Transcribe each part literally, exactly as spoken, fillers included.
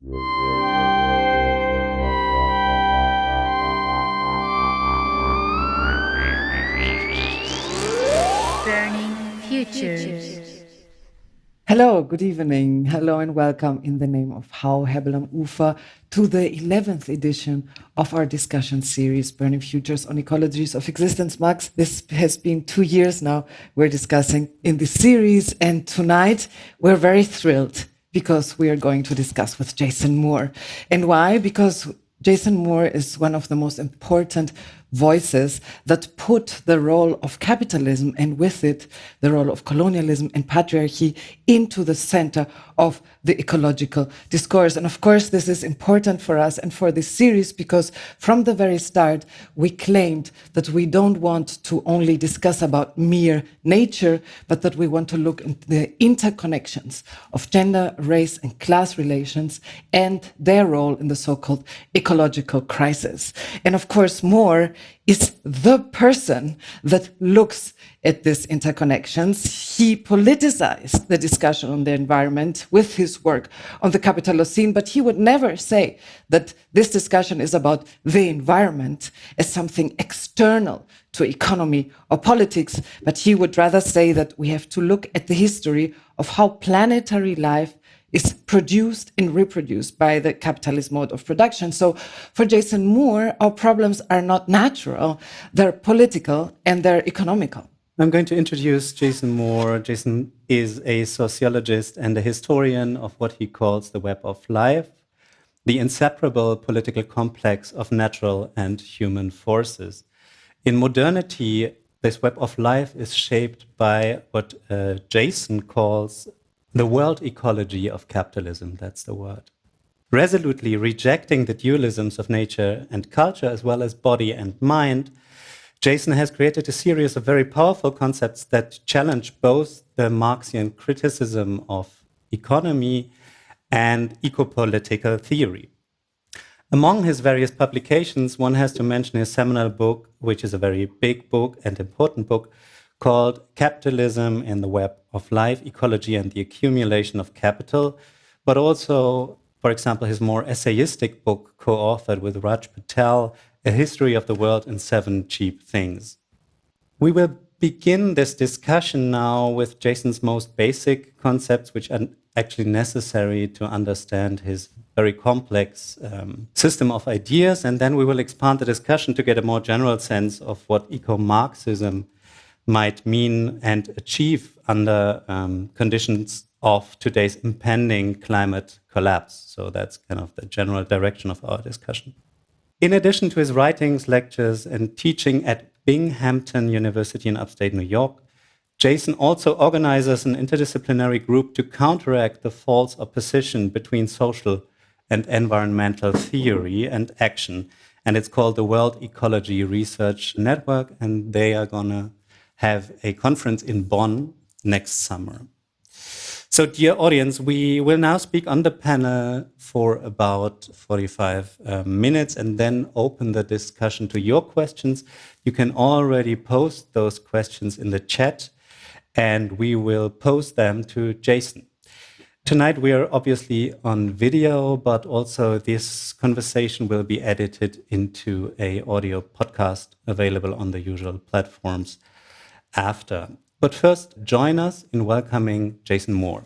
Burning Futures. Hello, good evening. Hello and welcome in the name of Hau Hebel am Ufer to the eleventh edition of our discussion series, Burning Futures on Ecologies of Existence. Max, this has been two years now we're discussing in this series, and tonight we're very thrilled because we are going to discuss with Jason Moore. And why? Because Jason Moore is one of the most important voices that put the role of capitalism and with it the role of colonialism and patriarchy into the center of the ecological discourse. And of course, this is important for us and for this series because from the very start, we claimed that we don't want to only discuss about mere nature, but that we want to look into the interconnections of gender, race, and class relations and their role in the so-called ecological crisis. And of course, Moore is the person that looks at these interconnections. He politicized the discussion on the environment with his work on the Capitalocene, but he would never say that this discussion is about the environment as something external to economy or politics, but he would rather say that we have to look at the history of how planetary life is produced and reproduced by the capitalist mode of production. So for Jason Moore, our problems are not natural, they're political and they're economical. I'm going to introduce Jason Moore. Jason is a sociologist and a historian of what he calls the web of life, the inseparable political complex of natural and human forces. In modernity, this web of life is shaped by what uh, Jason calls the world ecology of capitalism, that's the word. Resolutely rejecting the dualisms of nature and culture, as well as body and mind, Jason has created a series of very powerful concepts that challenge both the Marxian criticism of economy and ecopolitical theory. Among his various publications, one has to mention his seminal book, which is a very big book and important book, called Capitalism in the Web of Life, Ecology and the Accumulation of Capital, but also, for example, his more essayistic book co-authored with Raj Patel, A History of the World in Seven Cheap Things. We will begin this discussion now with Jason's most basic concepts, which are actually necessary to understand his very complex um, system of ideas, and then we will expand the discussion to get a more general sense of what eco-Marxism might mean and achieve under um, conditions of today's impending climate collapse. So that's kind of the general direction of our discussion. In addition to his writings, lectures, and teaching at Binghamton University in upstate New York, Jason also organizes an interdisciplinary group to counteract the false opposition between social and environmental theory and action. And it's called the World Ecology Research Network, and they are going to have a conference in Bonn next summer. So, dear audience, we will now speak on the panel for about forty-five uh, minutes and then open the discussion to your questions. You can already post those questions in the chat, and we will post them to Jason. Tonight, we are obviously on video, but also this conversation will be edited into an audio podcast available on the usual platforms after. But first, join us in welcoming Jason Moore.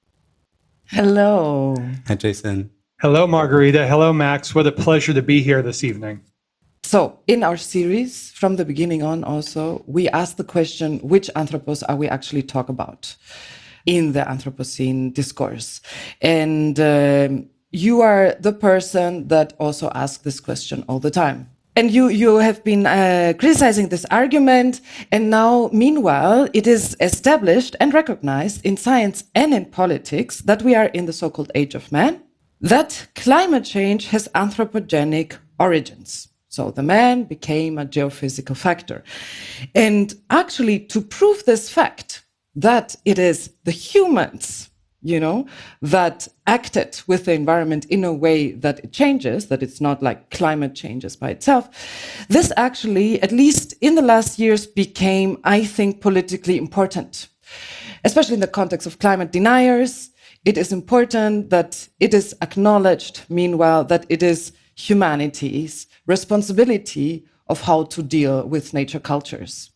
Hello. Hi, Jason. Hello, Margarita. Hello, Max. What a pleasure to be here this evening. So in our series, from the beginning on also, we asked the question, which anthropos are we actually talk about in the Anthropocene discourse? And um, you are the person that also asks this question all the time. And you, you have been uh, criticizing this argument, and now, meanwhile, it is established and recognized in science and in politics that we are in the so-called age of man, that climate change has anthropogenic origins. So the man became a geophysical factor. And actually, to prove this fact, that it is the humans, you know, that acted with the environment in a way that it changes, that it's not like climate changes by itself. This actually, at least in the last years, became, I think, politically important, especially in the context of climate deniers, it is important that it is acknowledged, meanwhile, that it is humanity's responsibility of how to deal with nature cultures.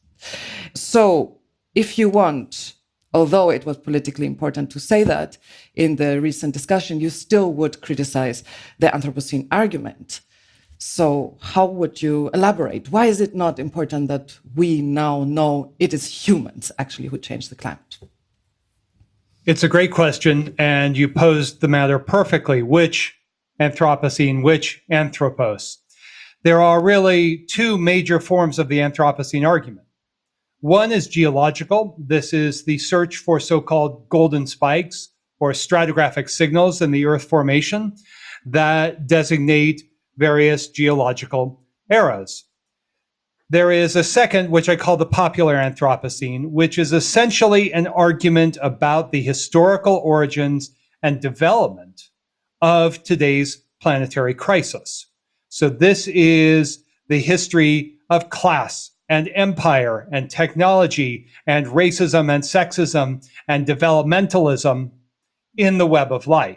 So if you want, although it was politically important to say that in the recent discussion, you still would criticize the Anthropocene argument. So how would you elaborate? Why is it not important that we now know it is humans actually who change the climate? It's a great question, and you posed the matter perfectly. Which Anthropocene, which Anthropos? There are really two major forms of the Anthropocene argument. One is geological. This is the search for so-called golden spikes or stratigraphic signals in the Earth formation that designate various geological eras. There is a second, which I call the popular Anthropocene, which is essentially an argument about the historical origins and development of today's planetary crisis. So this is the history of class and empire and technology and racism and sexism and developmentalism in the web of life.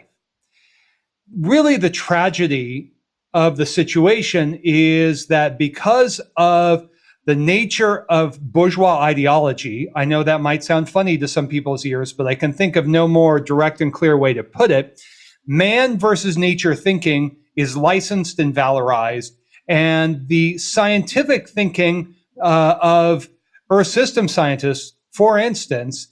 Really, the tragedy of the situation is that because of the nature of bourgeois ideology, I know that might sound funny to some people's ears, but I can think of no more direct and clear way to put it. Man versus nature thinking is licensed and valorized, and the scientific thinking uh, of Earth system scientists, for instance,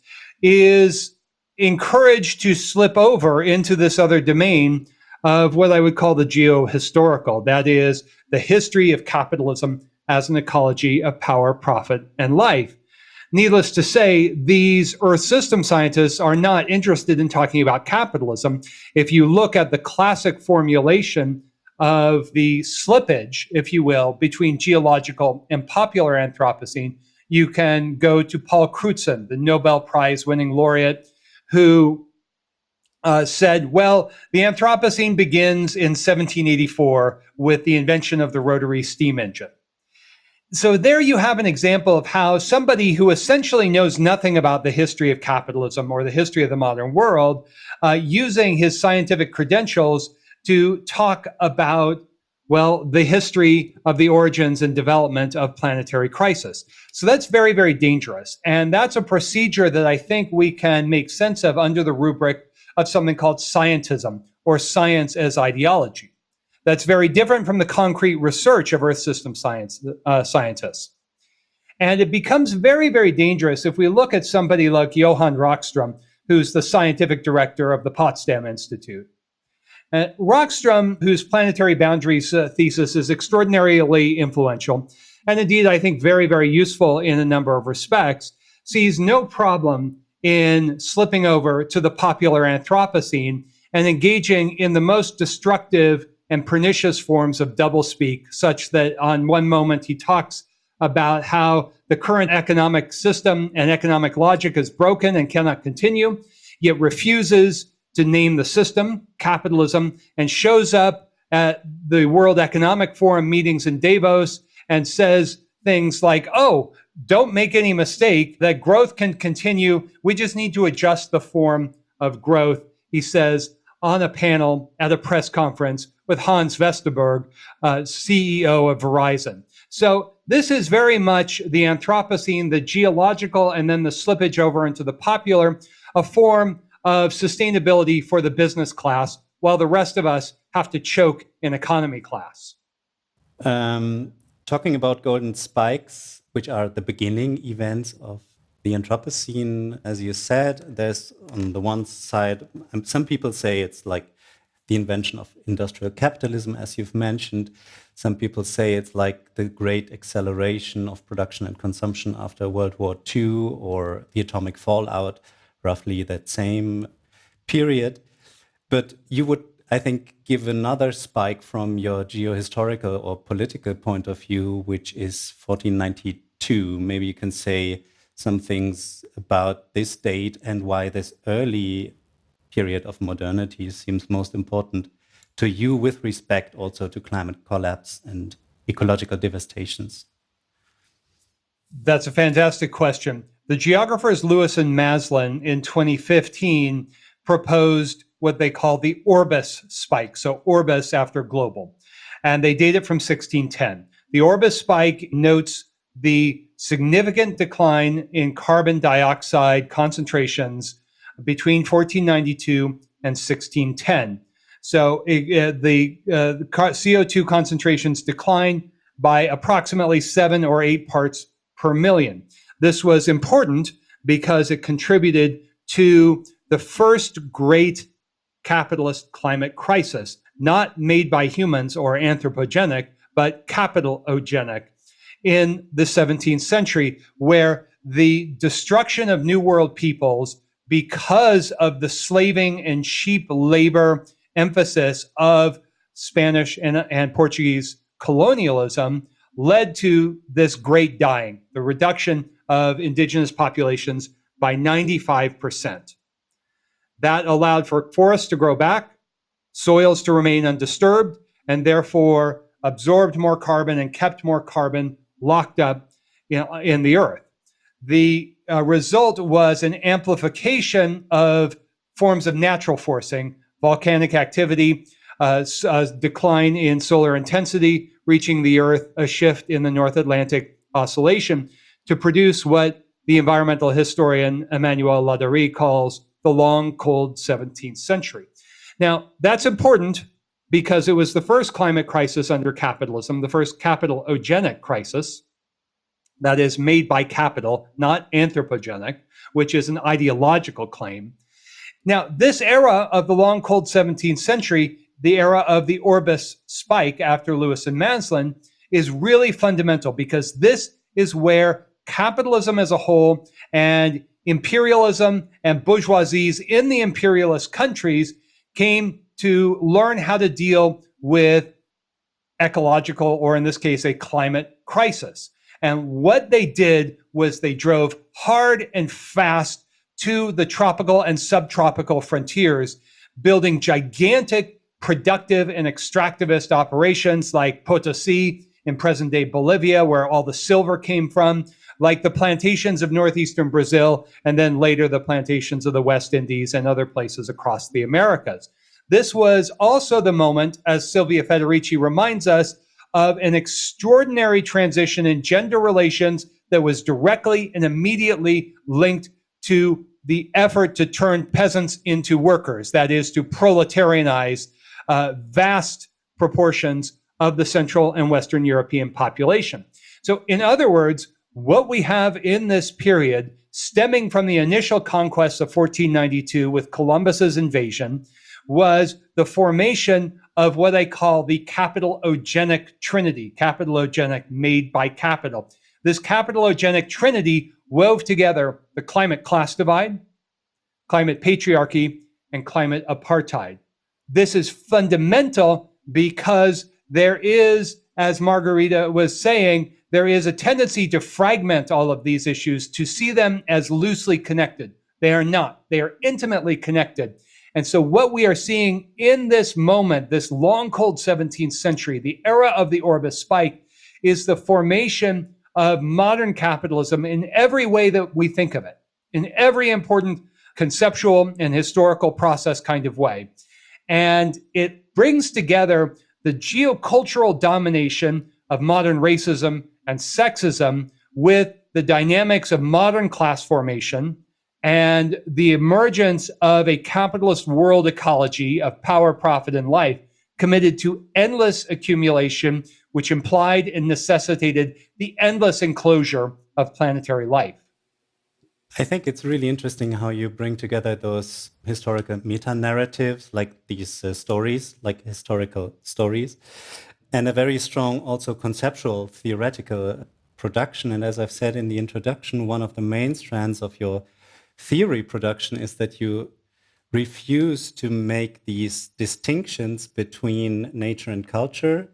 is encouraged to slip over into this other domain of what I would call the geohistorical. That is the history of capitalism as an ecology of power, profit, and life. Needless to say, these Earth system scientists are not interested in talking about capitalism. If you look at the classic formulation of the slippage, if you will, between geological and popular Anthropocene, you can go to Paul Crutzen, the Nobel Prize winning laureate, who uh, said, well, the Anthropocene begins in seventeen eighty-four with the invention of the rotary steam engine. So there you have an example of how somebody who essentially knows nothing about the history of capitalism or the history of the modern world, uh, using his scientific credentials to talk about, well, the history of the origins and development of planetary crisis. So that's very, very dangerous. And that's a procedure that I think we can make sense of under the rubric of something called scientism, or science as ideology. That's very different from the concrete research of Earth system science uh, scientists. And it becomes very, very dangerous if we look at somebody like Johan Rockström, who's the scientific director of the Potsdam Institute. Uh, Rockström, whose planetary boundaries uh, thesis is extraordinarily influential, and indeed I think very, very useful in a number of respects, sees no problem in slipping over to the popular Anthropocene and engaging in the most destructive and pernicious forms of doublespeak, such that on one moment he talks about how the current economic system and economic logic is broken and cannot continue, yet refuses to name the system, capitalism, and shows up at the World Economic Forum meetings in Davos and says things like, oh, don't make any mistake that growth can continue. We just need to adjust the form of growth, he says on a panel at a press conference with Hans Vestager, uh, C E O of Verizon. So this is very much the Anthropocene, the geological, and then the slippage over into the popular, a form of sustainability for the business class, while the rest of us have to choke in economy class. Um, talking about golden spikes, which are the beginning events of the Anthropocene, as you said, there's on the one side, um, some people say it's like the invention of industrial capitalism, as you've mentioned. Some people say it's like the great acceleration of production and consumption after World War Two, or the atomic fallout, roughly that same period. But you would, I think, give another spike from your geohistorical or political point of view, which is fourteen ninety-two. Maybe you can say some things about this date and why this early period of modernity seems most important to you with respect also to climate collapse and ecological devastations. That's a fantastic question. The geographers Lewis and Maslin in twenty fifteen proposed what they call the Orbis spike. So Orbis after global. And they date it from sixteen ten. The Orbis spike notes the significant decline in carbon dioxide concentrations between fourteen ninety-two and sixteen ten. So uh, the, uh, the C O two concentrations decline by approximately seven or eight parts per million. This was important because it contributed to the first great capitalist climate crisis, not made by humans or anthropogenic, but capitalogenic in the seventeenth century, where the destruction of New World peoples because of the slaving and cheap labor emphasis of Spanish and, and Portuguese colonialism led to this great dying, the reduction of indigenous populations by ninety-five percent. That allowed for forests to grow back, soils to remain undisturbed, and therefore absorbed more carbon and kept more carbon locked up in, in the earth. The uh, result was an amplification of forms of natural forcing, volcanic activity, uh, a decline in solar intensity, reaching the Earth, a shift in the North Atlantic Oscillation, to produce what the environmental historian Emmanuel Ladurée calls the long, cold seventeenth century. Now, that's important because it was the first climate crisis under capitalism, the first capitalogenic crisis, that is made by capital, not anthropogenic, which is an ideological claim. Now, this era of the long, cold seventeenth century, the era of the Orbis spike after Lewis and Maslin, is really fundamental because this is where capitalism as a whole and imperialism and bourgeoisies in the imperialist countries came to learn how to deal with ecological, or in this case, a climate crisis. And what they did was they drove hard and fast to the tropical and subtropical frontiers, building gigantic productive and extractivist operations like Potosi in present-day Bolivia, where all the silver came from, like the plantations of northeastern Brazil, and then later the plantations of the West Indies and other places across the Americas. This was also the moment, as Silvia Federici reminds us, of an extraordinary transition in gender relations that was directly and immediately linked to the effort to turn peasants into workers, that is, to proletarianize uh, vast proportions of the Central and Western European population. So, in other words, what we have in this period, stemming from the initial conquests of fourteen ninety-two with Columbus's invasion, was the formation of what I call the capitalogenic trinity, capitalogenic made by capital. This capitalogenic trinity wove together the climate class divide, climate patriarchy, and climate apartheid. This is fundamental because there is, as Margarita was saying, there is a tendency to fragment all of these issues, to see them as loosely connected. They are not. They are intimately connected. And so what we are seeing in this moment, this long, cold seventeenth century, the era of the Orbis spike, is the formation of modern capitalism in every way that we think of it, in every important conceptual and historical process kind of way. And it brings together the geocultural domination of modern racism and sexism with the dynamics of modern class formation and the emergence of a capitalist world ecology of power, profit, and life committed to endless accumulation, which implied and necessitated the endless enclosure of planetary life. I think it's really interesting how you bring together those historical meta-narratives, like these uh, stories, like historical stories, and a very strong also conceptual, theoretical production. And as I've said in the introduction, one of the main strands of your theory production is that you refuse to make these distinctions between nature and culture,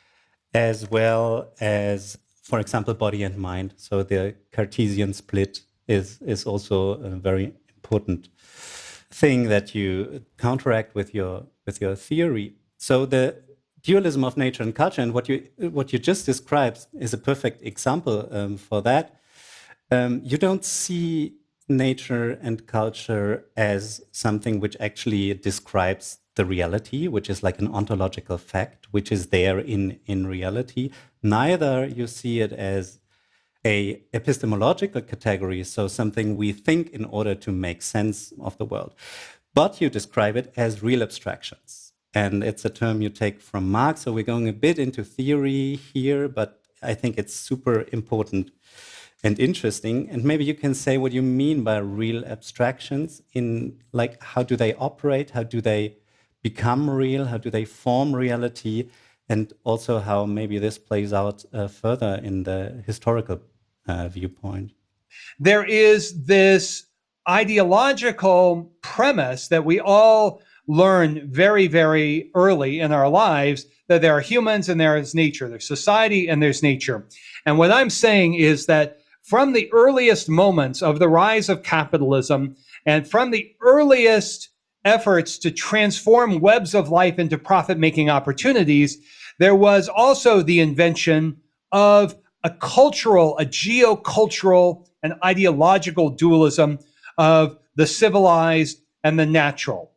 as well as, for example, body and mind. So the Cartesian split is, is also a very important thing that you counteract with your with your theory. So the dualism of nature and culture, and what you what you just described, is a perfect example um, for that. Um, you don't see nature and culture as something which actually describes the reality, which is like an ontological fact, which is there in, in reality. Neither you see it as a epistemological category, so something we think in order to make sense of the world. But you describe it as real abstractions. And it's a term you take from Marx. So we're going a bit into theory here, but I think it's super important and interesting. And maybe you can say what you mean by real abstractions in, like, how do they operate? How do they become real? How do they form reality? And also how maybe this plays out uh, further in the historical uh, viewpoint. There is this ideological premise that we all learn very, very early in our lives, that there are humans and there is nature. There's society and there's nature. And what I'm saying is that from the earliest moments of the rise of capitalism and from the earliest efforts to transform webs of life into profit-making opportunities, there was also the invention of a cultural, a geocultural, and ideological dualism of the civilized and the natural.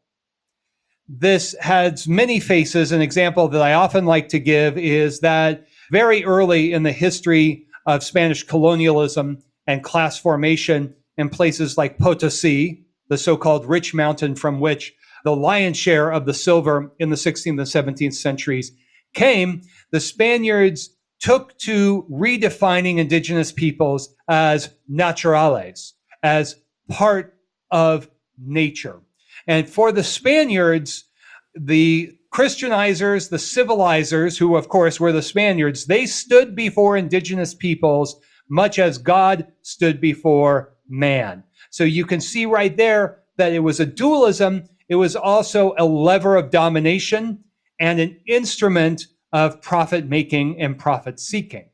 This has many faces. An example that I often like to give is that very early in the history of Spanish colonialism and class formation in places like Potosi, the so-called rich mountain from which the lion's share of the silver in the sixteenth and seventeenth centuries came, the Spaniards took to redefining indigenous peoples as naturales, as part of nature. And for the Spaniards, the Christianizers, the civilizers, who of course were the Spaniards, they stood before indigenous peoples much as God stood before man. So you can see right there that it was a dualism. It was also a lever of domination and an instrument of profit making and profit seeking.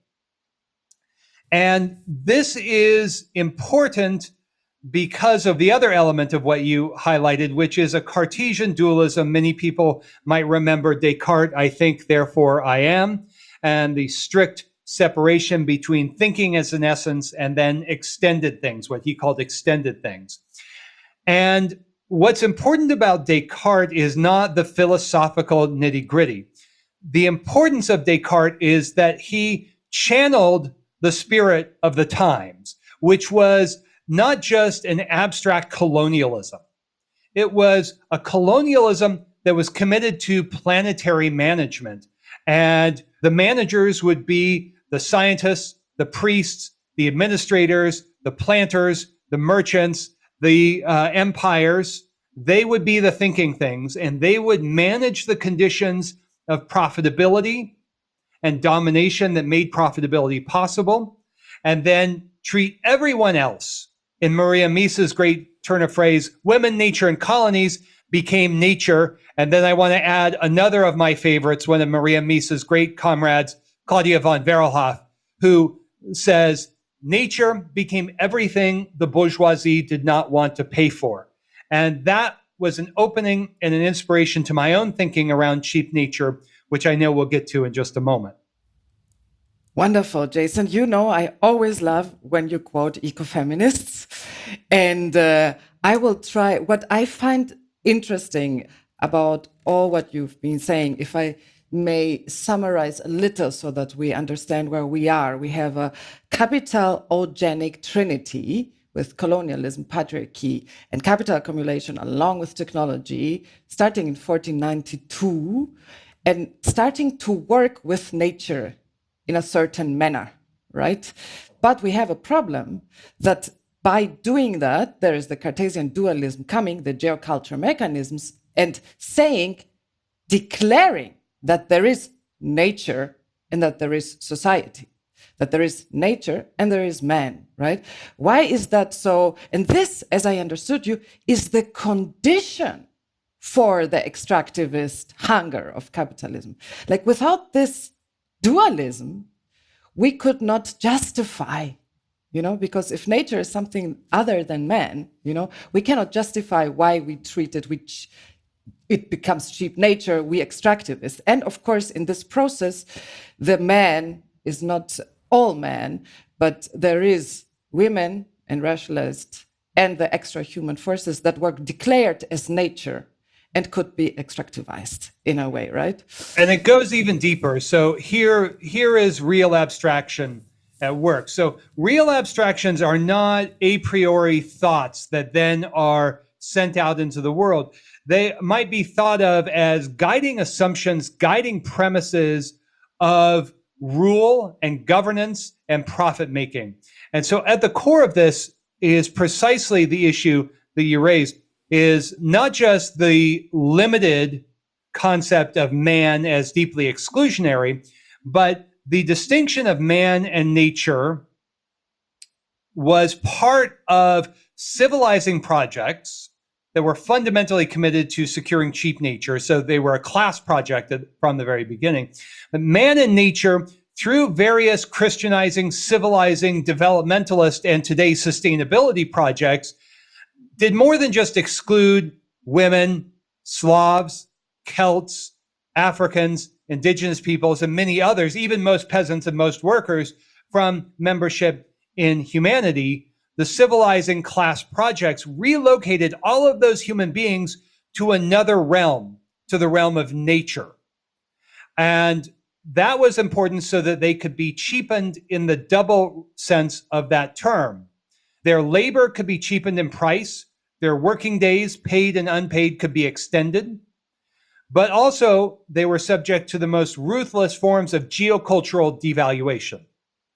And this is important because of the other element of what you highlighted, which is a Cartesian dualism. Many people might remember Descartes, I think, therefore I am, and the strict separation between thinking as an essence and then extended things, what he called extended things. And what's important about Descartes is not the philosophical nitty-gritty. The importance of Descartes is that he channeled the spirit of the times, which was not just an abstract colonialism. It was a colonialism that was committed to planetary management. And the managers would be the scientists, the priests, the administrators, the planters, the merchants, the uh, empires. They would be the thinking things, and they would manage the conditions of profitability and domination that made profitability possible, and then treat everyone else. In Maria Misa's great turn of phrase, women, nature, and colonies became nature. And then I want to add another of my favorites, one of Maria Misa's great comrades, Claudia von Verhoeven, who says, nature became everything the bourgeoisie did not want to pay for. And that was an opening and an inspiration to my own thinking around cheap nature, which I know we'll get to in just a moment. Wonderful, Jason. You know, I always love when you quote ecofeminists. And uh, I will try, what I find interesting about all what you've been saying, if I may summarize a little so that we understand where we are. We have a capital-ogenic trinity with colonialism, patriarchy, and capital accumulation along with technology, starting in fourteen ninety-two, and starting to work with nature in a certain manner, right? But we have a problem that by doing that, there is the Cartesian dualism coming, the geoculture mechanisms, and saying, declaring that there is nature and that there is society, that there is nature and there is man, right? Why is that so? And this, as I understood you, is the condition for the extractivist hunger of capitalism. Like without this dualism, we could not justify, you know, because if nature is something other than man, you know, we cannot justify why we treat it, which it becomes cheap nature, we extractivists. And of course, in this process, the man is not all man, but there is women and racialized and the extra-human forces that were declared as nature and could be extractivized in a way, right? And it goes even deeper. So here, here is real abstraction at work. So real abstractions are not a priori thoughts that then are sent out into the world. They might be thought of as guiding assumptions, guiding premises of rule and governance and profit making. And so at the core of this is precisely the issue that you raised, is not just the limited concept of man as deeply exclusionary, but the distinction of man and nature was part of civilizing projects that were fundamentally committed to securing cheap nature. So they were a class project from the very beginning. But man and nature, through various Christianizing, civilizing, developmentalist, and today sustainability projects, did more than just exclude women, Slavs, Celts, Africans, indigenous peoples, and many others, even most peasants and most workers, from membership in humanity. The civilizing class projects relocated all of those human beings to another realm, to the realm of nature. And that was important so that they could be cheapened in the double sense of that term. Their labor could be cheapened in price. Their working days, paid and unpaid, could be extended. But also, they were subject to the most ruthless forms of geocultural devaluation.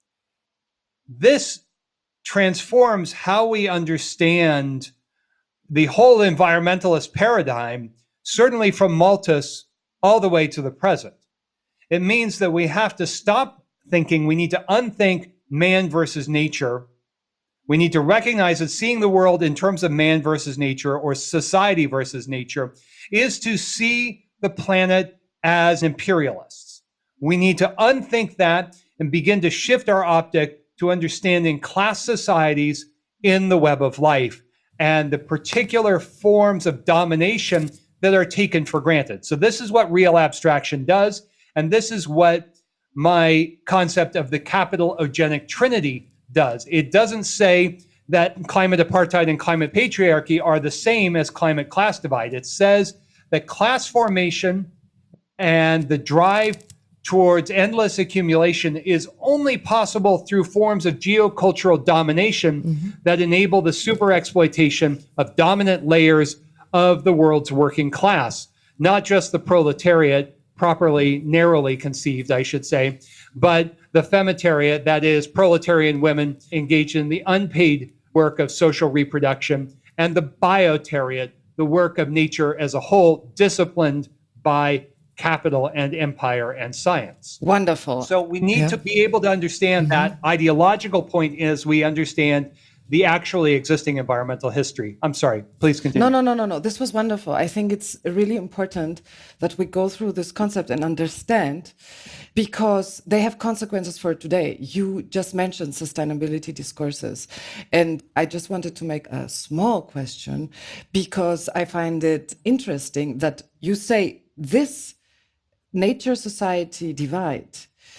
This transforms how we understand the whole environmentalist paradigm, certainly from Malthus all the way to the present. It means that we have to stop thinking, we need to unthink man versus nature. We need to recognize that seeing the world in terms of man versus nature or society versus nature is to see the planet as imperialists. We need to unthink that and begin to shift our optic to understanding class societies in the web of life and the particular forms of domination that are taken for granted. So this is what real abstraction does. And this is what my concept of the capital ogenic trinity does. It doesn't say that climate apartheid and climate patriarchy are the same as climate class divide. It says that class formation and the drive towards endless accumulation is only possible through forms of geocultural domination mm-hmm. that enable the super exploitation of dominant layers of the world's working class, not just the proletariat, properly, narrowly conceived, I should say, but the femitariat, that is proletarian women engaged in the unpaid work of social reproduction, and the biotariat, the work of nature as a whole, disciplined by capital and empire and science. Wonderful. So we need yeah. to be able to understand mm-hmm. that ideological point as we understand the actually existing environmental history. I'm sorry, please continue. No, no, no, no, no. This was wonderful. I think it's really important that we go through this concept and understand, because they have consequences for today. You just mentioned sustainability discourses. And I just wanted to make a small question, because I find it interesting that you say this nature society divide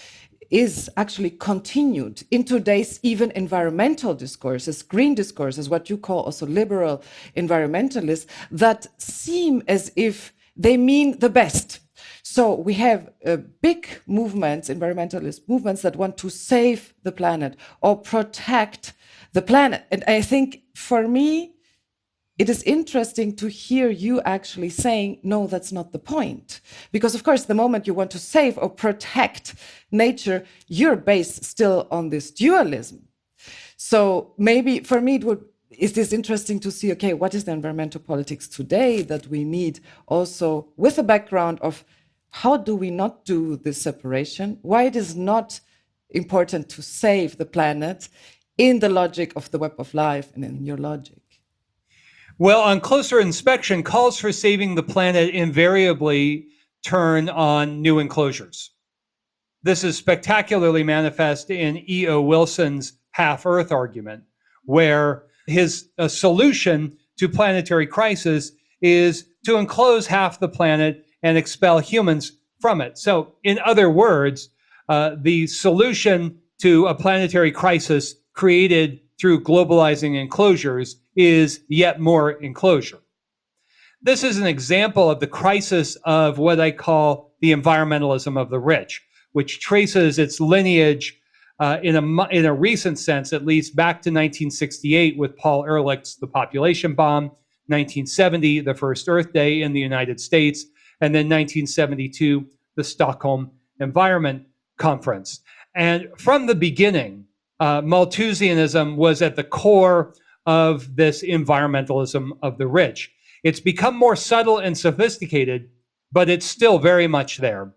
is actually continued in today's even environmental discourses, green discourses, what you call also liberal environmentalists, that seem as if they mean the best. So we have uh, big movements, environmentalist movements, that want to save the planet or protect the planet. And I think for me, it is interesting to hear you actually saying, no, that's not the point. Because of course, the moment you want to save or protect nature, you're based still on this dualism. So maybe for me, it would, is this interesting to see, okay, what is the environmental politics today that we need also with a background of how do we not do this separation? Why it is not important to save the planet in the logic of the web of life and in your logic? Well, on closer inspection, calls for saving the planet invariably turn on new enclosures. This is spectacularly manifest in E O Wilson's half-Earth argument, where his uh, solution to planetary crisis is to enclose half the planet and expel humans from it. So, in other words, uh, the solution to a planetary crisis created through globalizing enclosures is yet more enclosure. This is an example of the crisis of what I call the environmentalism of the rich, which traces its lineage uh, in, a, in a recent sense, at least back to nineteen sixty-eight with Paul Ehrlich's The Population Bomb, nineteen seventy, the first Earth Day in the United States, and then nineteen seventy-two, the Stockholm Environment Conference. And from the beginning, uh, Malthusianism was at the core of this environmentalism of the rich. It's become more subtle and sophisticated, but it's still very much there.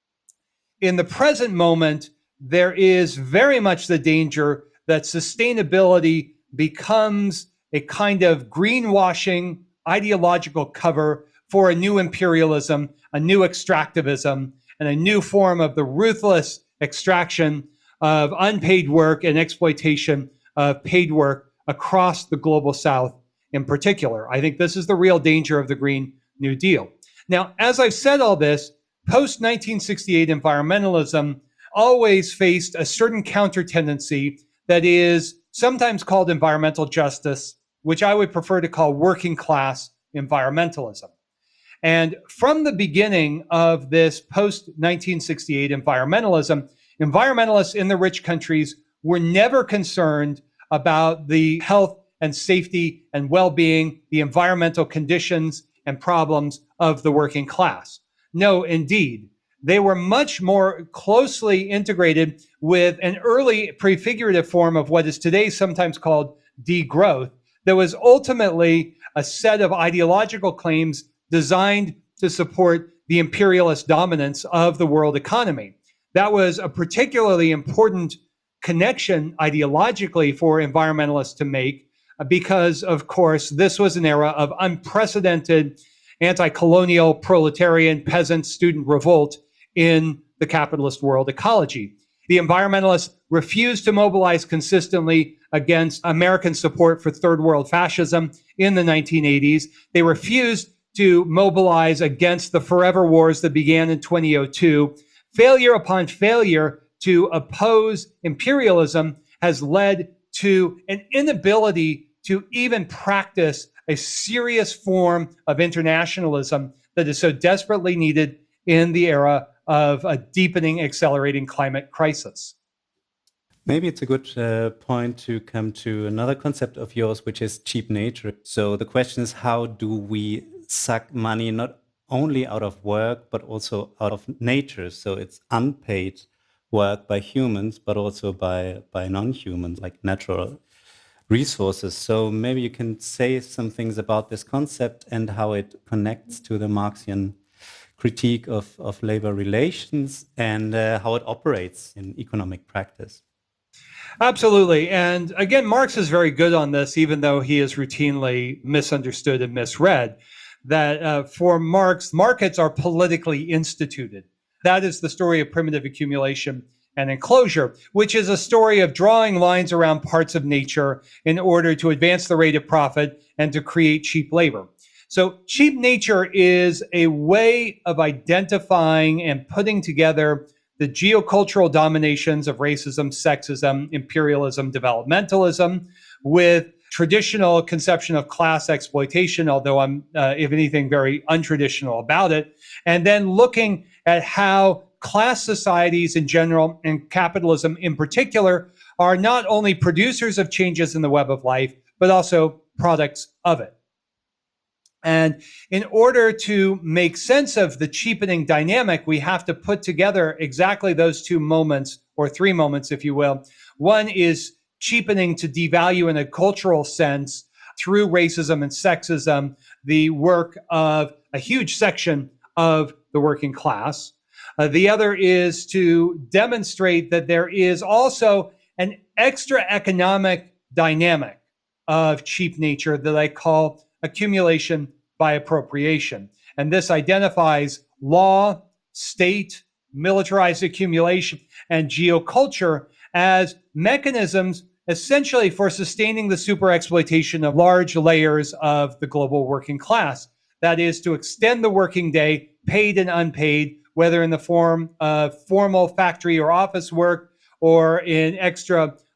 In the present moment, there is very much the danger that sustainability becomes a kind of greenwashing ideological cover for a new imperialism, a new extractivism, and a new form of the ruthless extraction of unpaid work and exploitation of paid work across the global South in particular. I think this is the real danger of the Green New Deal. Now, as I've said all this, post nineteen sixty-eight environmentalism always faced a certain counter tendency that is sometimes called environmental justice, which I would prefer to call working class environmentalism. And from the beginning of this post nineteen sixty-eight environmentalism, environmentalists in the rich countries were never concerned about the health and safety and well-being, the environmental conditions and problems of the working class. No, indeed. They were much more closely integrated with an early prefigurative form of what is today sometimes called degrowth, that was ultimately a set of ideological claims designed to support the imperialist dominance of the world economy. That was a particularly important connection ideologically for environmentalists to make, because, of course, this was an era of unprecedented anti-colonial, proletarian, peasant, student revolt in the capitalist world ecology. The environmentalists refused to mobilize consistently against American support for third world fascism in the nineteen eighties. They refused to mobilize against the forever wars that began in twenty oh two. Failure upon failure to oppose imperialism has led to an inability to even practice a serious form of internationalism that is so desperately needed in the era of a deepening, accelerating climate crisis. Maybe it's a good uh, point to come to another concept of yours, which is cheap nature. So the question is, how do we suck money not only out of work, but also out of nature? So it's unpaid work by humans, but also by, by non-humans, like natural resources. So maybe you can say some things about this concept and how it connects to the Marxian critique of, of labor relations and uh, how it operates in economic practice. Absolutely. And again, Marx is very good on this, even though he is routinely misunderstood and misread, that uh, for Marx, markets are politically instituted. That is the story of primitive accumulation and enclosure, which is a story of drawing lines around parts of nature in order to advance the rate of profit and to create cheap labor. So cheap nature is a way of identifying and putting together the geocultural dominations of racism, sexism, imperialism, developmentalism with traditional conception of class exploitation, although I'm, uh, if anything, very untraditional about it, and then looking at how class societies in general and capitalism in particular are not only producers of changes in the web of life, but also products of it. And in order to make sense of the cheapening dynamic, we have to put together exactly those two moments, or three moments, if you will. One is cheapening to devalue in a cultural sense through racism and sexism, the work of a huge section of the working class. Uh, the other is to demonstrate that there is also an extra economic dynamic of cheap nature that I call accumulation by appropriation. And this identifies law, state, militarized accumulation, and geoculture as mechanisms essentially for sustaining the super exploitation of large layers of the global working class. That is to extend the working day, paid and unpaid, whether in the form of formal factory or office work or in extra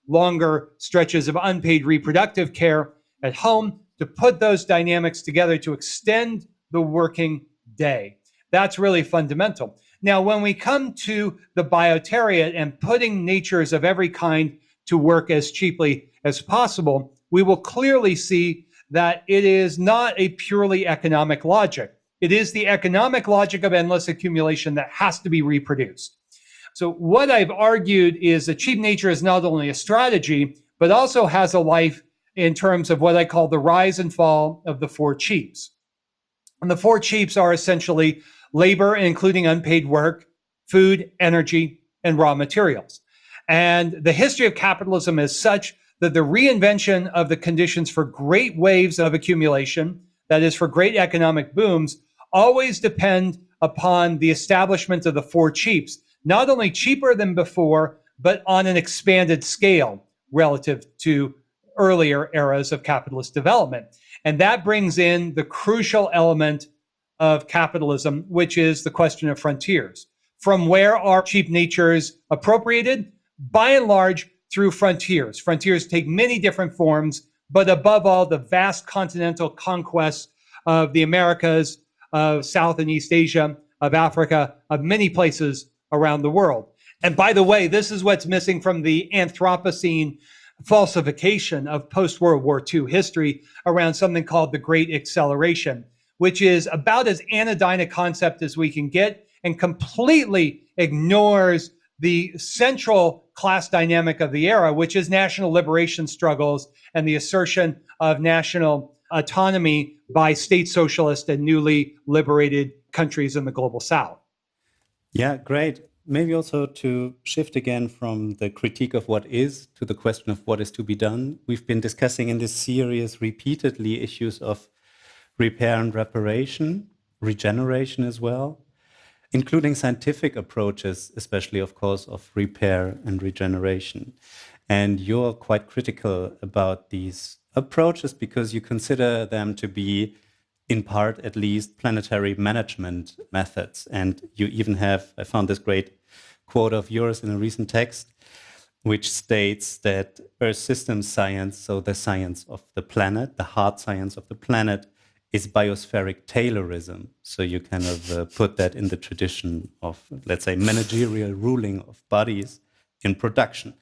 longer stretches of unpaid reproductive care at home, to put those dynamics together to extend the working day. That's really fundamental. Now, when we come to the biotariate and putting natures of every kind to work as cheaply as possible, we will clearly see that it is not a purely economic logic. It is the economic logic of endless accumulation that has to be reproduced. So what I've argued is that cheap nature is not only a strategy, but also has a life in terms of what I call the rise and fall of the four cheaps. And the four cheaps are essentially labor, including unpaid work, food, energy, and raw materials. And the history of capitalism is such that the reinvention of the conditions for great waves of accumulation, that is for great economic booms, always depend upon the establishment of the four cheaps, not only cheaper than before, but on an expanded scale relative to earlier eras of capitalist development. And that brings in the crucial element of capitalism, which is the question of frontiers. From where are cheap natures appropriated? By and large, through frontiers. Frontiers take many different forms, but above all, the vast continental conquests of the Americas, of South and East Asia, of Africa, of many places around the world. And by the way, this is what's missing from the Anthropocene falsification of post-World War Two history around something called the Great Acceleration, which is about as anodyne a concept as we can get and completely ignores the central class dynamic of the era, which is national liberation struggles and the assertion of national autonomy by state socialist and newly liberated countries in the global South. Yeah, great. Maybe also to shift again from the critique of what is to the question of what is to be done. We've been discussing in this series repeatedly issues of repair and reparation, regeneration as well, including scientific approaches, especially, of course, of repair and regeneration. And you're quite critical about these approaches because you consider them to be, in part at least, planetary management methods. And you even have, I found this great quote of yours in a recent text, which states that Earth system science, so the science of the planet, the hard science of the planet, is biospheric Taylorism. So you kind of uh, put that in the tradition of, let's say, managerial ruling of bodies in production.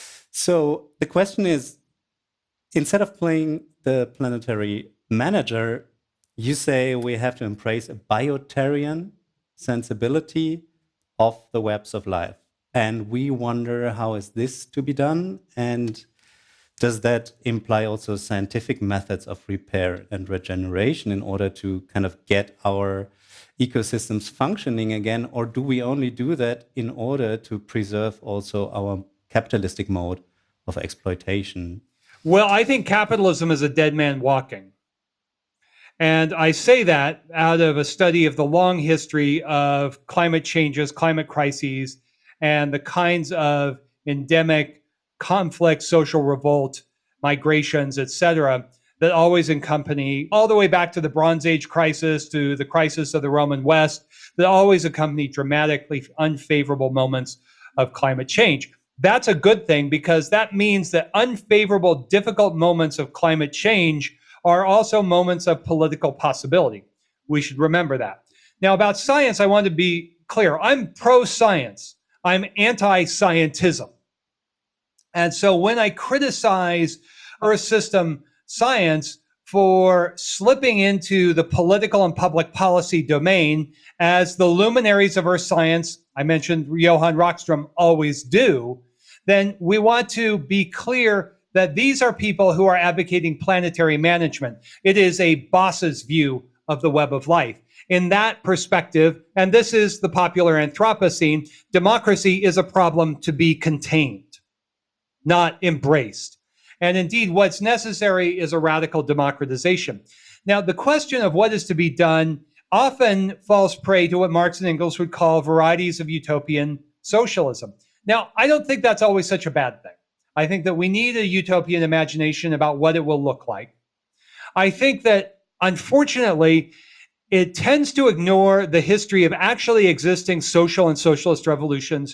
So the question is, instead of playing the planetary manager, you say we have to embrace a biotarian sensibility of the webs of life. And we wonder, how is this to be done? And does that imply also scientific methods of repair and regeneration in order to kind of get our ecosystems functioning again? Or do we only do that in order to preserve also our capitalistic mode of exploitation? Well, I think capitalism is a dead man walking. And I say that out of a study of the long history of climate changes, climate crises, and the kinds of endemic conflict, social revolt, migrations, et cetera, that always accompany, all the way back to the Bronze Age crisis, to the crisis of the Roman West, that always accompany dramatically unfavorable moments of climate change. That's a good thing because that means that unfavorable, difficult moments of climate change are also moments of political possibility. We should remember that. Now, about science, I want to be clear. I'm pro-science. I'm anti-scientism. And so when I criticize Earth system science for slipping into the political and public policy domain, as the luminaries of Earth science, I mentioned Johann Rockström, always do, then we want to be clear that these are people who are advocating planetary management. It is a boss's view of the web of life. In that perspective, and this is the popular Anthropocene, democracy is a problem to be contained, not embraced. And indeed, what's necessary is a radical democratization. Now, the question of what is to be done often falls prey to what Marx and Engels would call varieties of utopian socialism. Now, I don't think that's always such a bad thing. I think that we need a utopian imagination about what it will look like. I think that, unfortunately, it tends to ignore the history of actually existing social and socialist revolutions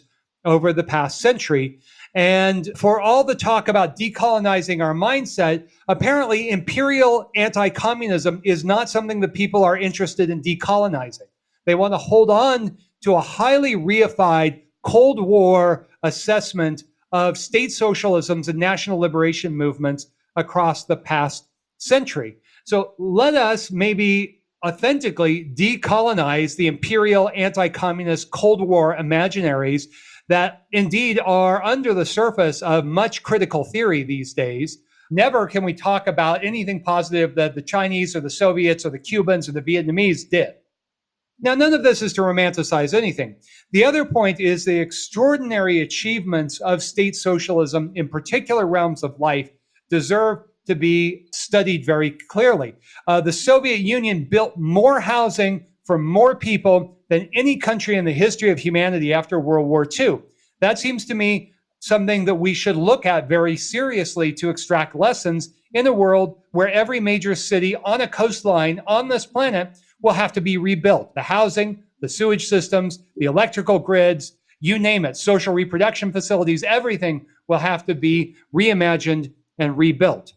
over the past century. And for all the talk about decolonizing our mindset, apparently imperial anti-communism is not something that people are interested in decolonizing. They want to hold on to a highly reified Cold War assessment of state socialisms and national liberation movements across the past century. So let us maybe authentically decolonize the imperial anti-communist Cold War imaginaries that indeed are under the surface of much critical theory these days. Never can we talk about anything positive that the Chinese or the Soviets or the Cubans or the Vietnamese did. Now, none of this is to romanticize anything. The other point is the extraordinary achievements of state socialism in particular realms of life deserve to be studied very clearly. Uh, the Soviet Union built more housing for more people than any country in the history of humanity after World War Two. That seems to me something that we should look at very seriously to extract lessons in a world where every major city on a coastline on this planet will have to be rebuilt. The housing, the sewage systems, the electrical grids, you name it, social reproduction facilities, everything will have to be reimagined and rebuilt.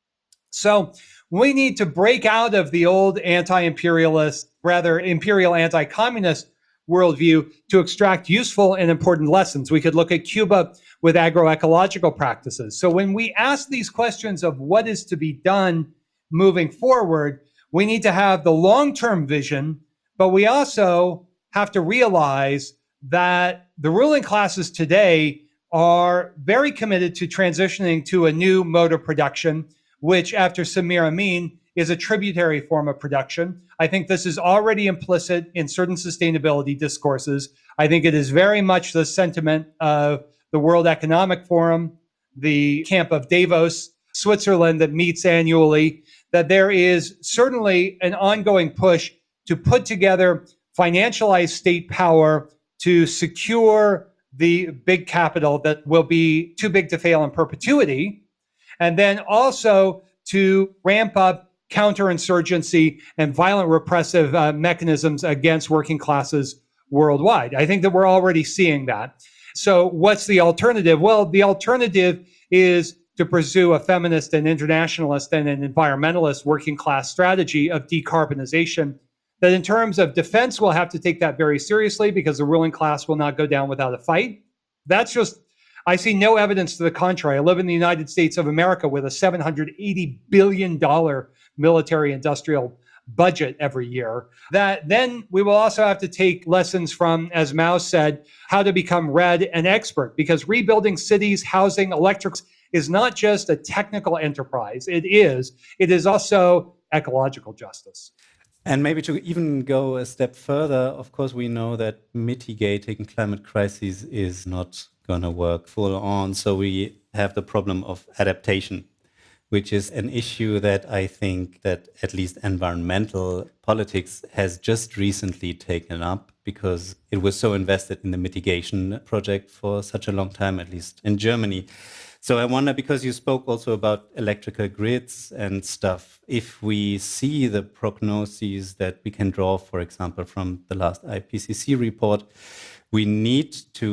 So we need to break out of the old anti-imperialist, rather imperial anti-communist worldview to extract useful and important lessons. We could look at Cuba with agroecological practices. So when we ask these questions of what is to be done moving forward, we need to have the long-term vision, but we also have to realize that the ruling classes today are very committed to transitioning to a new mode of production, which after Samir Amin is a tributary form of production. I think this is already implicit in certain sustainability discourses. I think it is very much the sentiment of the World Economic Forum, the Camp of Davos, Switzerland, that meets annually, that there is certainly an ongoing push to put together financialized state power to secure the big capital that will be too big to fail in perpetuity, and then also to ramp up counterinsurgency and violent repressive uh, mechanisms against working classes worldwide. I think that we're already seeing that. So what's the alternative? Well, the alternative is to pursue a feminist and internationalist and an environmentalist working class strategy of decarbonization that in terms of defense, we'll have to take that very seriously because the ruling class will not go down without a fight. That's just, I see no evidence to the contrary. I live in the United States of America with a seven hundred eighty billion dollars military industrial budget every year. That then we will also have to take lessons from, as Mao said, how to become red and expert, because rebuilding cities, housing, electrics is not just a technical enterprise. It is, it is also ecological justice. And maybe to even go a step further, of course, we know that mitigating climate crises is not going to work full on. So we have the problem of adaptation, which is an issue that I think that at least environmental politics has just recently taken up because it was so invested in the mitigation project for such a long time, at least in Germany. So I wonder, because you spoke also about electrical grids and stuff, if we see the prognoses that we can draw, for example, from the last I P C C report, we need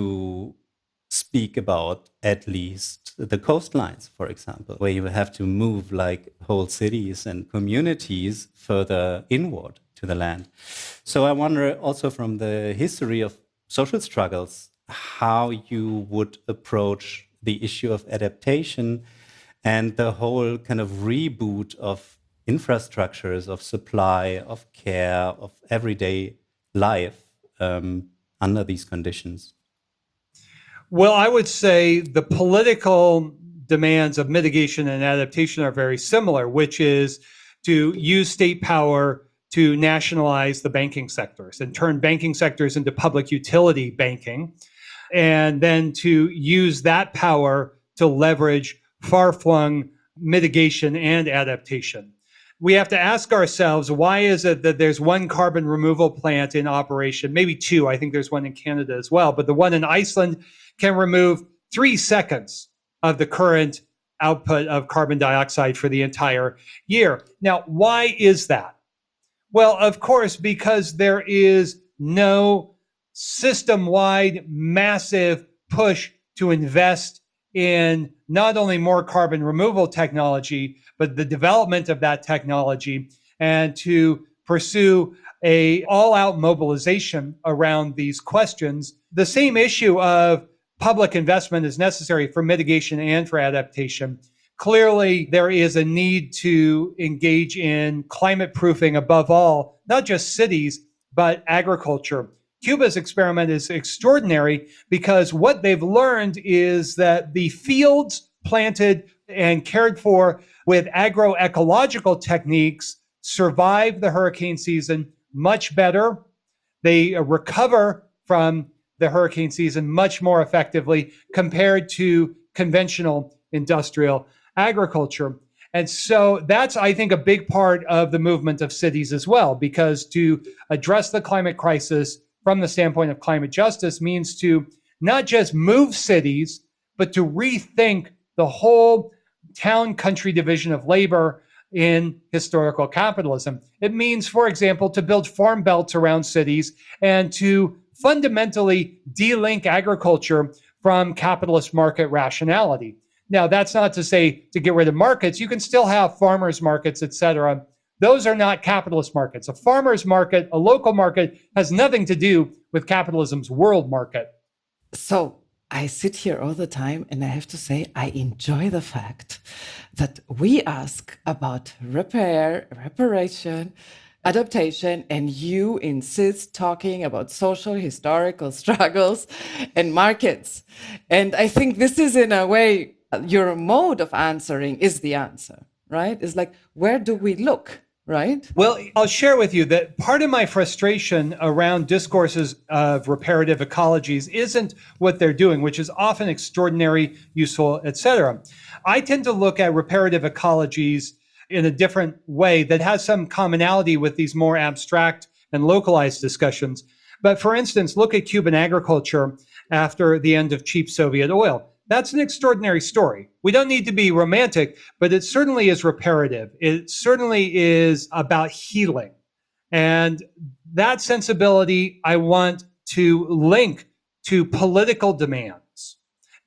to speak about at least the coastlines, for example, where you have to move like whole cities and communities further inward to the land. So I wonder also from the history of social struggles, how you would approach the issue of adaptation and the whole kind of reboot of infrastructures, of supply, of care, of everyday life um, under these conditions. Well, I would say the political demands of mitigation and adaptation are very similar, which is to use state power to nationalize the banking sectors and turn banking sectors into public utility banking, and then to use that power to leverage far-flung mitigation and adaptation. We have to ask ourselves, why is it that there's one carbon removal plant in operation, maybe two, I think there's one in Canada as well, but the one in Iceland can remove three seconds of the current output of carbon dioxide for the entire year. Now, why is that? Well, of course, because there is no system-wide massive push to invest in not only more carbon removal technology, but the development of that technology, and to pursue a all-out mobilization around these questions. The same issue of public investment is necessary for mitigation and for adaptation. Clearly, there is a need to engage in climate proofing above all, not just cities, but agriculture. Cuba's experiment is extraordinary because what they've learned is that the fields planted and cared for with agroecological techniques survive the hurricane season much better. They recover from the hurricane season much more effectively compared to conventional industrial agriculture. And so that's, I think, a big part of the movement of cities as well, because to address the climate crisis from the standpoint of climate justice means to not just move cities, but to rethink the whole town-country division of labor in historical capitalism. It means, for example, to build farm belts around cities and to fundamentally de-link agriculture from capitalist market rationality. Now, that's not to say to get rid of markets. You can still have farmers markets, et cetera. Those are not capitalist markets. A farmer's market, a local market, has nothing to do with capitalism's world market. So I sit here all the time and I have to say, I enjoy the fact that we ask about repair, reparation, adaptation, and you insist talking about social, historical struggles and markets. And I think this is, in a way, your mode of answering is the answer, right? It's like, where do we look, right? Well, I'll share with you that part of my frustration around discourses of reparative ecologies isn't what they're doing, which is often extraordinary, useful, et cetera. I tend to look at reparative ecologies in a different way that has some commonality with these more abstract and localized discussions. But for instance, look at Cuban agriculture after the end of cheap Soviet oil. That's an extraordinary story. We don't need to be romantic, but it certainly is reparative. It certainly is about healing. And that sensibility I want to link to political demands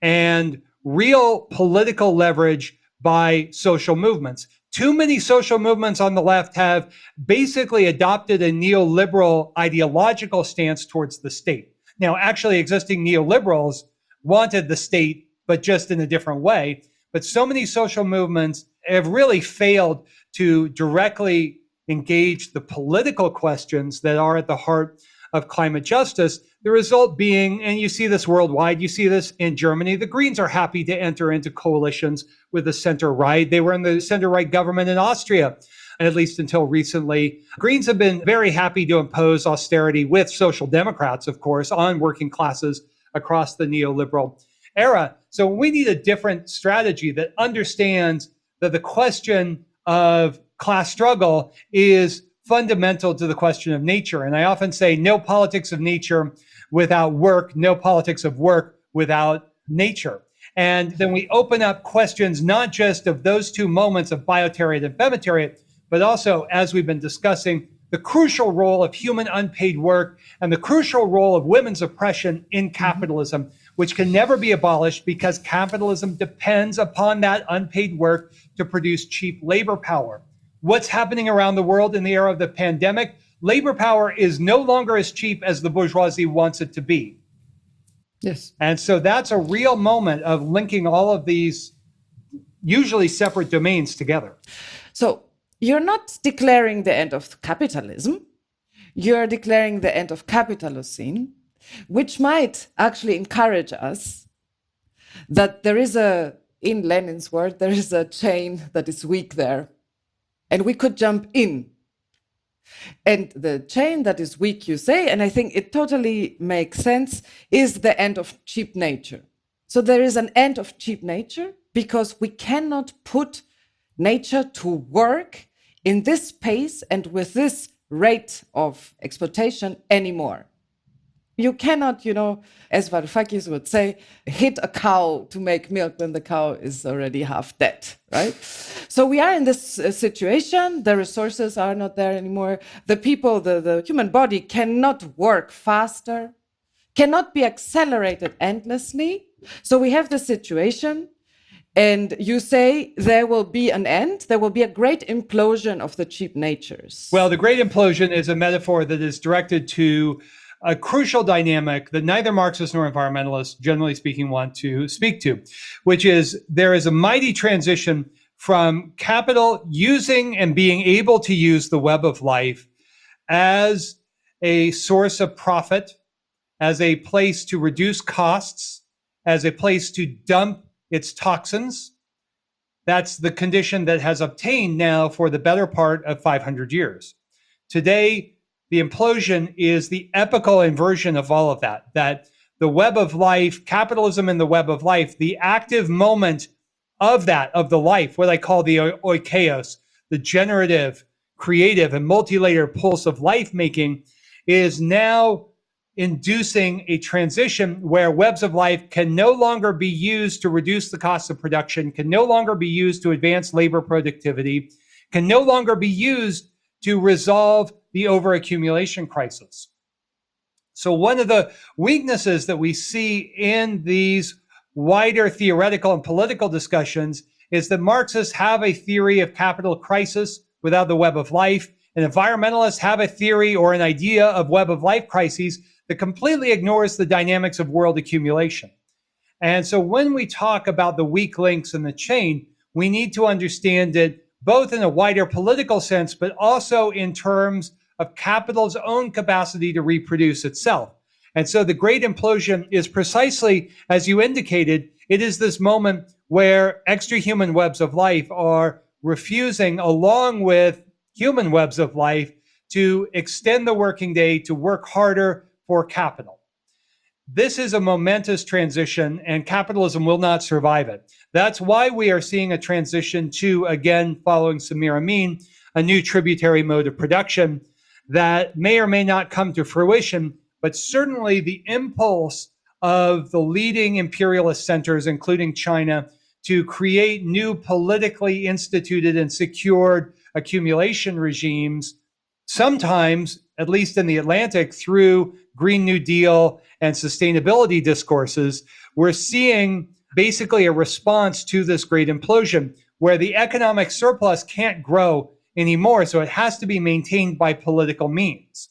and real political leverage by social movements. Too many social movements on the left have basically adopted a neoliberal ideological stance towards the state. Now, actually, existing neoliberals wanted the state, but just in a different way. But so many social movements have really failed to directly engage the political questions that are at the heart of climate justice. The result being, and you see this worldwide, you see this in Germany, the Greens are happy to enter into coalitions with the center-right. They were in the center-right government in Austria, at least until recently. Greens have been very happy to impose austerity with social democrats, of course, on working classes across the neoliberal era. So we need a different strategy that understands that the question of class struggle is fundamental to the question of nature. And I often say no politics of nature without work, no politics of work without nature. And then we open up questions not just of those two moments of biotariat and femitariat, but also, as we've been discussing, the crucial role of human unpaid work and the crucial role of women's oppression in capitalism, which can never be abolished because capitalism depends upon that unpaid work to produce cheap labor power. What's happening around the world in the era of the pandemic? Labor power is no longer as cheap as the bourgeoisie wants it to be. Yes. And so that's a real moment of linking all of these usually separate domains together. So you're not declaring the end of capitalism. You're declaring the end of Capitalocene, which might actually encourage us that there is a, in Lenin's word, there is a chain that is weak there, and we could jump in. And the chain that is weak, you say, and I think it totally makes sense, is the end of cheap nature. So there is an end of cheap nature because we cannot put nature to work in this pace and with this rate of exploitation anymore. You cannot, you know, as Varoufakis would say, hit a cow to make milk when the cow is already half dead, right? So we are in this uh, situation. The resources are not there anymore. The people, the, the human body cannot work faster, cannot be accelerated endlessly. So we have the situation, and you say there will be an end, there will be a great implosion of the cheap natures. Well, the great implosion is a metaphor that is directed to a crucial dynamic that neither Marxists nor environmentalists, generally speaking, want to speak to, which is there is a mighty transition from capital using and being able to use the web of life as a source of profit, as a place to reduce costs, as a place to dump its toxins. That's the condition that has obtained now for the better part of five hundred years. Today, the implosion is the epical inversion of all of that, that the web of life, capitalism in the web of life, the active moment of that, of the life, what I call the oikeos, the generative, creative, and multi-layer pulse of life making, is now inducing a transition where webs of life can no longer be used to reduce the cost of production, can no longer be used to advance labor productivity, can no longer be used to resolve the overaccumulation crisis. So one of the weaknesses that we see in these wider theoretical and political discussions is that Marxists have a theory of capital crisis without the web of life, and environmentalists have a theory or an idea of web of life crises that completely ignores the dynamics of world accumulation. And so when we talk about the weak links in the chain, we need to understand it both in a wider political sense, but also in terms of capital's own capacity to reproduce itself. And so the great implosion is precisely, as you indicated, it is this moment where extra-human webs of life are refusing, along with human webs of life, to extend the working day, to work harder for capital. This is a momentous transition, and capitalism will not survive it. That's why we are seeing a transition to, again, following Samir Amin, a new tributary mode of production that may or may not come to fruition, but certainly the impulse of the leading imperialist centers, including China, to create new politically instituted and secured accumulation regimes, sometimes, at least in the Atlantic, through Green New Deal and sustainability discourses, we're seeing basically a response to this great implosion where the economic surplus can't grow anymore, so it has to be maintained by political means.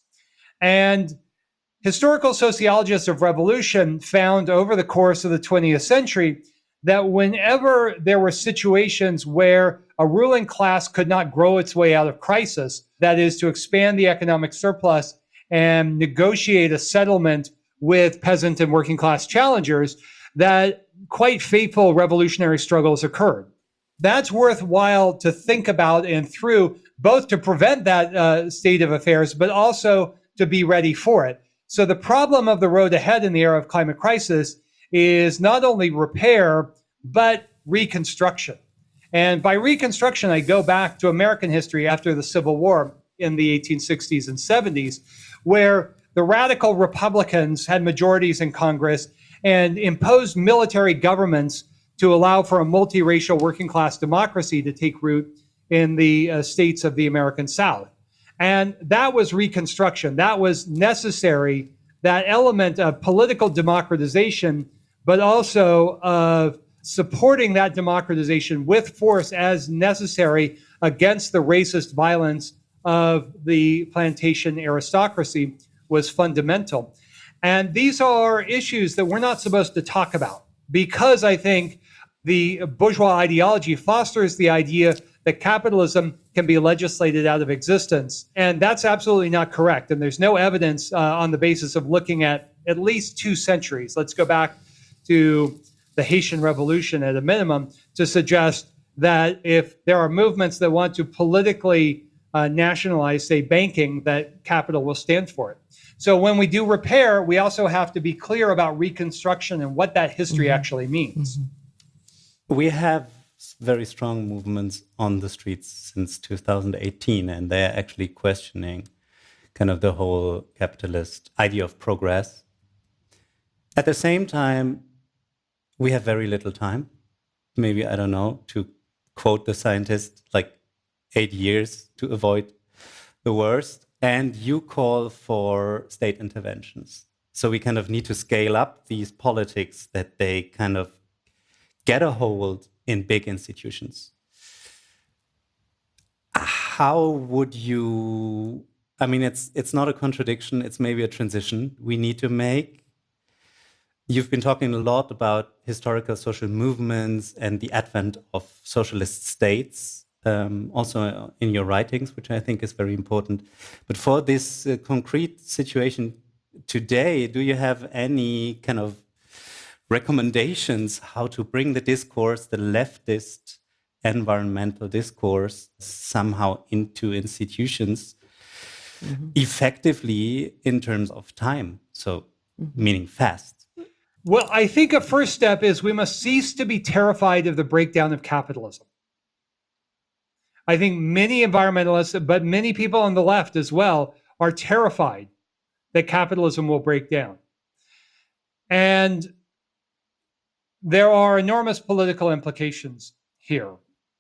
And historical sociologists of revolution found over the course of the twentieth century that whenever there were situations where a ruling class could not grow its way out of crisis, that is to expand the economic surplus and negotiate a settlement with peasant and working class challengers, that quite fateful revolutionary struggles occurred. That's worthwhile to think about and through, both to prevent that uh, state of affairs, but also to be ready for it. So the problem of the road ahead in the era of climate crisis is not only repair, but reconstruction. And by reconstruction, I go back to American history after the Civil War in the eighteen sixties and seventies, where the radical Republicans had majorities in Congress and imposed military governments to allow for a multiracial working class democracy to take root in the uh, states of the American South. And that was reconstruction. That was necessary, that element of political democratization, but also of supporting that democratization with force as necessary against the racist violence of the plantation aristocracy was fundamental. And these are issues that we're not supposed to talk about because I think the bourgeois ideology fosters the idea that capitalism can be legislated out of existence. And that's absolutely not correct. And there's no evidence uh, on the basis of looking at at least two centuries. Let's go back to the Haitian Revolution at a minimum to suggest that if there are movements that want to politically uh, nationalize, say, banking, that capital will stand for it. So when we do repair, we also have to be clear about reconstruction and what that history mm-hmm. actually means. Mm-hmm. We have very strong movements on the streets since two thousand eighteen, and they're actually questioning kind of the whole capitalist idea of progress. At the same time, we have very little time. Maybe, I don't know, to quote the scientist, like eight years to avoid the worst. And you call for state interventions. So we kind of need to scale up these politics that they kind of get a hold in big institutions. How would you, I mean, it's it's not a contradiction, it's maybe a transition we need to make. You've been talking a lot about historical social movements and the advent of socialist states, um, also in your writings, which I think is very important. But for this uh, concrete situation today, do you have any kind of recommendations how to bring the discourse, the leftist environmental discourse, somehow into institutions mm-hmm. effectively in terms of time? So, mm-hmm. meaning fast. Well, I think a first step is we must cease to be terrified of the breakdown of capitalism. I think many environmentalists, but many people on the left as well, are terrified that capitalism will break down. And there are enormous political implications here.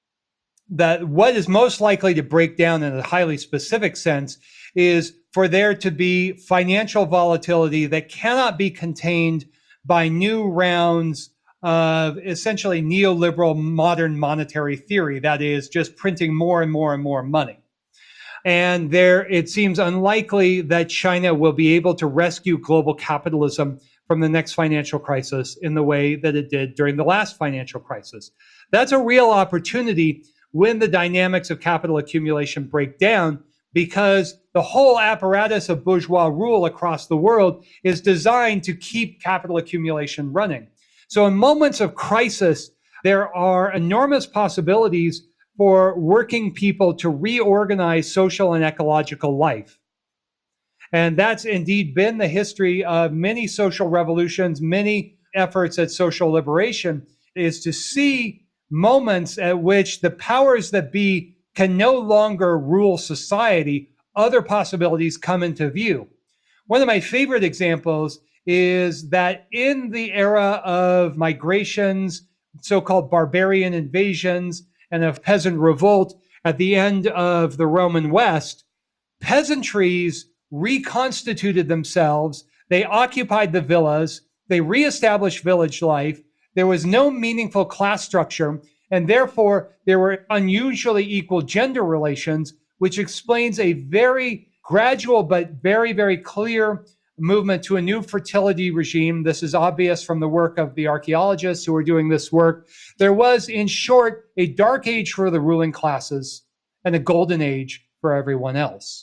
That what is most likely to break down in a highly specific sense is for there to be financial volatility that cannot be contained by new rounds of essentially neoliberal modern monetary theory, that is just printing more and more and more money. And there, it seems unlikely that China will be able to rescue global capitalism from the next financial crisis in the way that it did during the last financial crisis. That's a real opportunity when the dynamics of capital accumulation break down, because the whole apparatus of bourgeois rule across the world is designed to keep capital accumulation running. So in moments of crisis, there are enormous possibilities for working people to reorganize social and ecological life. And that's indeed been the history of many social revolutions, many efforts at social liberation, is to see moments at which the powers that be can no longer rule society, other possibilities come into view. One of my favorite examples is that in the era of migrations, so-called barbarian invasions, and of peasant revolt at the end of the Roman West, peasantries reconstituted themselves. They occupied the villas. They reestablished village life. There was no meaningful class structure, and therefore there were unusually equal gender relations, which explains a very gradual but very, very clear movement to a new fertility regime. This is obvious from the work of the archaeologists who are doing this work. There was, in short, a dark age for the ruling classes and a golden age for everyone else.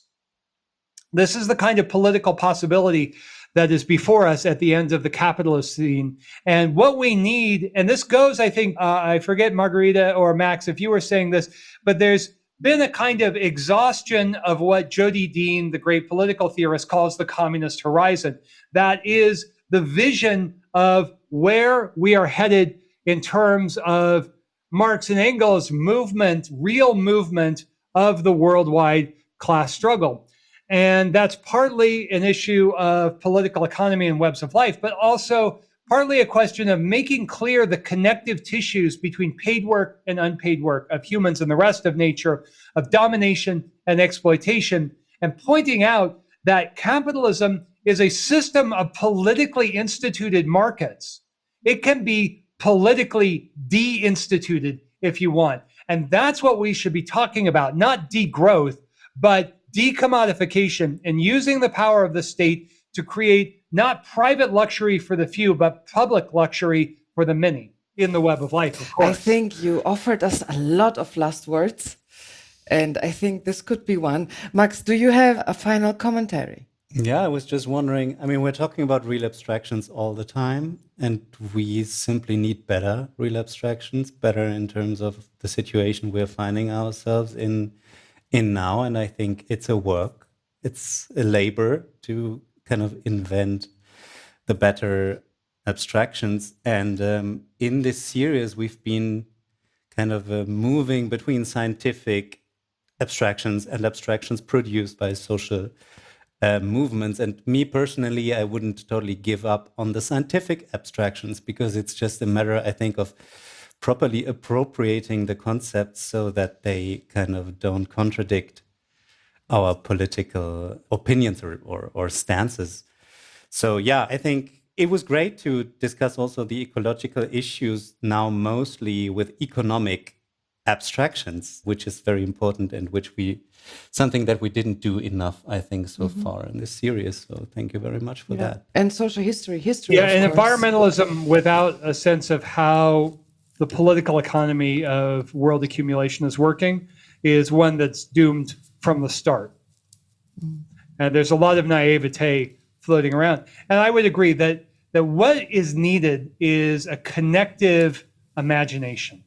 This is the kind of political possibility that is before us at the end of the capitalist scene. And what we need, and this goes, I think, uh, I forget, Margarita or Max, if you were saying this, but there's been a kind of exhaustion of what Jody Dean, the great political theorist, calls the communist horizon. That is the vision of where we are headed in terms of Marx and Engels' movement, real movement of the worldwide class struggle. And that's partly an issue of political economy and webs of life, but also partly a question of making clear the connective tissues between paid work and unpaid work of humans and the rest of nature, of domination and exploitation, and pointing out that capitalism is a system of politically instituted markets. It can be politically de-instituted if you want. And that's what we should be talking about, not degrowth, but decommodification, and using the power of the state to create not private luxury for the few, but public luxury for the many in the web of life, of course. I think you offered us a lot of last words, and I think this could be one. Max, do you have a final commentary? Yeah, I was just wondering, I mean, we're talking about real abstractions all the time, and we simply need better real abstractions, better in terms of the situation we're finding ourselves in in now. And I think it's a work, it's a labor to kind of invent the better abstractions. And um, in this series, we've been kind of uh, moving between scientific abstractions and abstractions produced by social uh, movements. And me personally, I wouldn't totally give up on the scientific abstractions, because it's just a matter, I think, of properly appropriating the concepts so that they kind of don't contradict our political opinions or, or, or stances. So yeah, I think it was great to discuss also the ecological issues now mostly with economic abstractions, which is very important and which we something that we didn't do enough, I think, so mm-hmm. far in this series. So thank you very much for yeah. that. And social history, history. Yeah, and course. environmentalism without a sense of how the political economy of world accumulation is working is one that's doomed from the start. Mm. And there's a lot of naivete floating around. And I would agree that that what is needed is a connective imagination.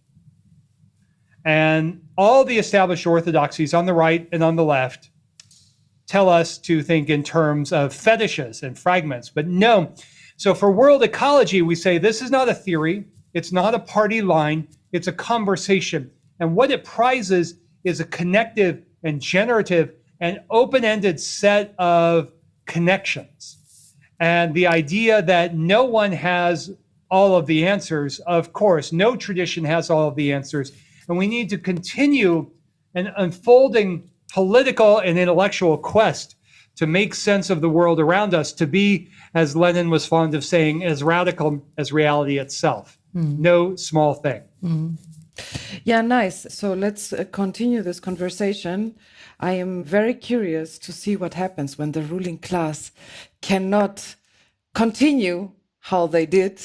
And all the established orthodoxies on the right and on the left tell us to think in terms of fetishes and fragments, but no. So for world ecology, we say this is not a theory, it's not a party line, it's a conversation. And what it prizes is a connective and generative and open-ended set of connections. And the idea that no one has all of the answers, of course, no tradition has all of the answers. And we need to continue an unfolding political and intellectual quest to make sense of the world around us, to be, as Lenin was fond of saying, as radical as reality itself. Mm. No small thing. Mm. Yeah, nice. So let's uh, continue this conversation. I am very curious to see what happens when the ruling class cannot continue how they did,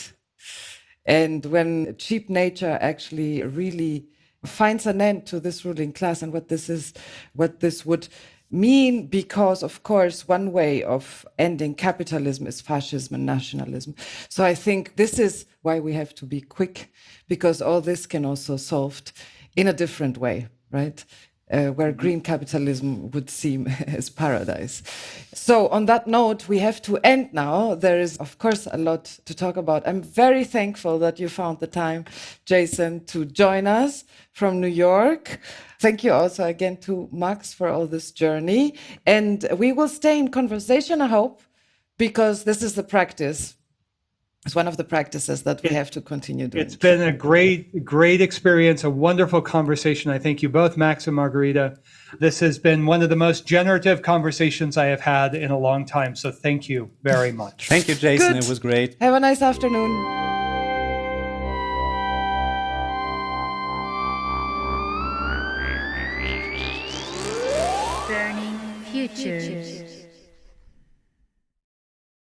and when cheap nature actually really finds an end to this ruling class, and what this is, what this would mean, because of course one way of ending capitalism is fascism and nationalism. So I think this is why we have to be quick, because all this can also solved in a different way, right? Uh, where green capitalism would seem as paradise. So on that note, we have to end now. There is, of course, a lot to talk about. I'm very thankful that you found the time, Jason, to join us from New York. Thank you also again to Max for all this journey. And we will stay in conversation, I hope, because this is the practice. It's one of the practices that we have to continue doing. It's been a great, great experience, a wonderful conversation. I thank you both, Max and Margarita. This has been one of the most generative conversations I have had in a long time. So thank you very much. Thank you, Jason. Good. It was great. Have a nice afternoon. Burning Futures.